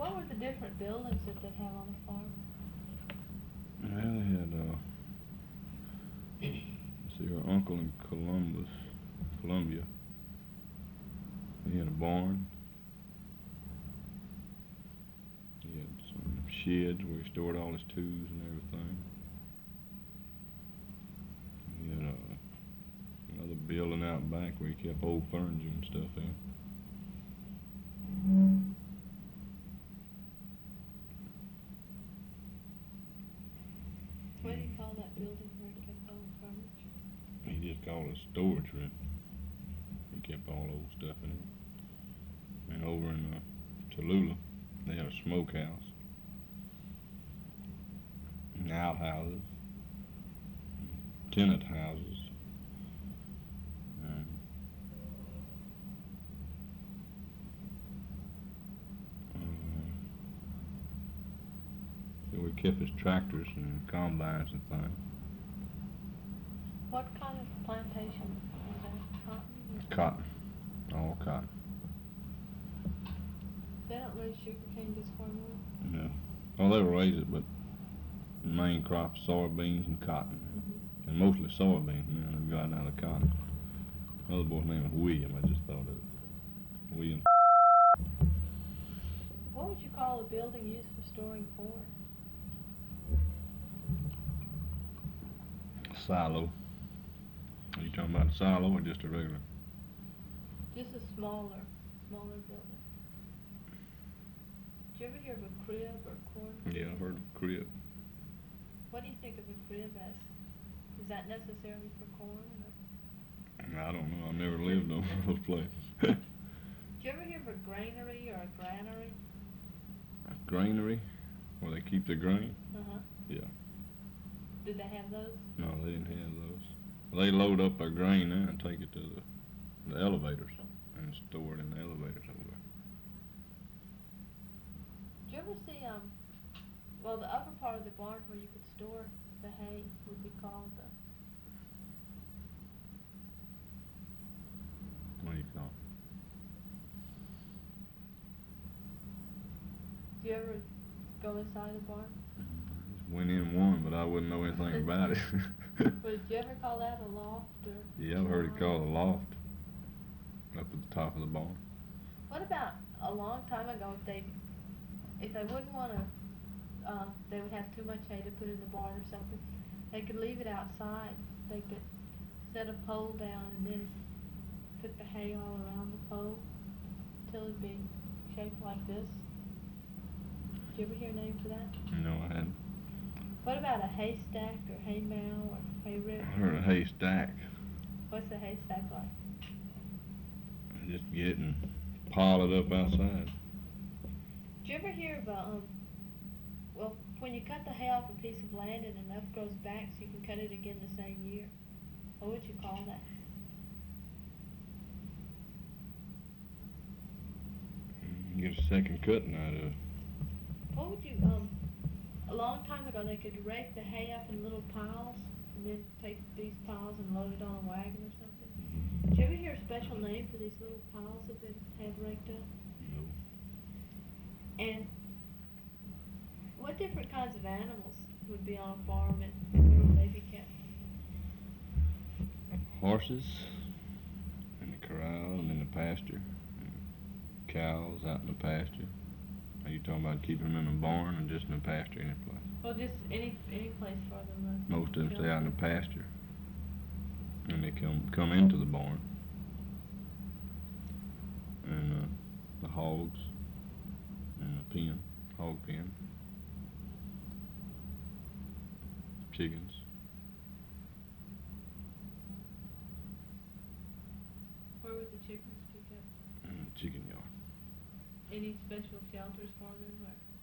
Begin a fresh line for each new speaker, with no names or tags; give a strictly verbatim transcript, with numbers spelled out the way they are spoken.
What were the different buildings that they have on the farm?
Well, they had, uh, let's see, our uncle in Columbus, Columbia, he had a barn. He had some sheds where he stored all his tools and everything. He had uh, another building out back where he kept old furniture and stuff in.
What do you call that building where he kept old furniture?
He just called it a storage room. He kept all old stuff in it. And over in uh, Tallulah, they had a smokehouse, and outhouses, tenant houses, and uh, so we kept his tractors and combines and things.
What kind of plantation was that? Cotton?
Cotton, all cotton.
They don't raise sugarcane just for more?
No. Well, they will raise it, but the main crop soybeans and cotton.
Mm-hmm.
And mostly soybeans now. They've gotten out of cotton. The other boy's name is William. I just thought of it. William.
What would you call a building used for storing corn?
Silo. Are you talking about a silo or just a regular?
Just a smaller, smaller building. Did you ever hear of a crib or corn crib?
Yeah, I heard of crib.
What do you think of a crib as? Is that necessary for corn? Or?
I don't know. I've never lived on those places.
Did you ever hear of a granary or a granary?
A granary? Where they keep the grain?
Uh-huh.
Yeah.
Did they have those?
No, they didn't have those. They load up their grain there and take it to the, the elevators and store it in the elevators over there.
Did you ever see, um, well, the upper part of the barn where you could store the hay would be called the...
What do you call it?
Do you ever go inside the barn?
Just went in one, but I wouldn't know anything about it.
But did you ever call that a loft or?
Yeah, I've heard it called a loft up at the top of the barn.
What about a long time ago if they, if they wouldn't want to, uh, they would have too much hay to put in the barn or something, they could leave it outside. They could set a pole down and then put the hay all around the pole till it'd be shaped like this. Did you ever hear a name for that?
No, I hadn't.
What about a haystack or hay mow or hay rick?
I heard a haystack.
What's a haystack like?
Just get it and pile it up outside.
Did you ever hear of, um, well, when you cut the hay off a piece of land and enough grows back so you can cut it again the same year? What would you call that?
You get a second cutting out of it.
What would you, um, a long time ago they could rake the hay up in little piles and then take these piles and load it on a wagon or something. Did you ever hear a special name for these little piles that they had raked up?
No.
And what different kinds of animals would be on a farm and where would they be kept?
Horses in the corral and in the pasture. And cows out in the pasture. Are you talking about keeping them in the barn or just in the pasture any place?
Well, just any any place for them.
Most of them stay out in the pasture. And they come come into the barn. And uh, the hogs in the pen, hog pen. Chickens.
Where would the chickens be kept?
In the chicken yard.
Any special shelters for them? Or?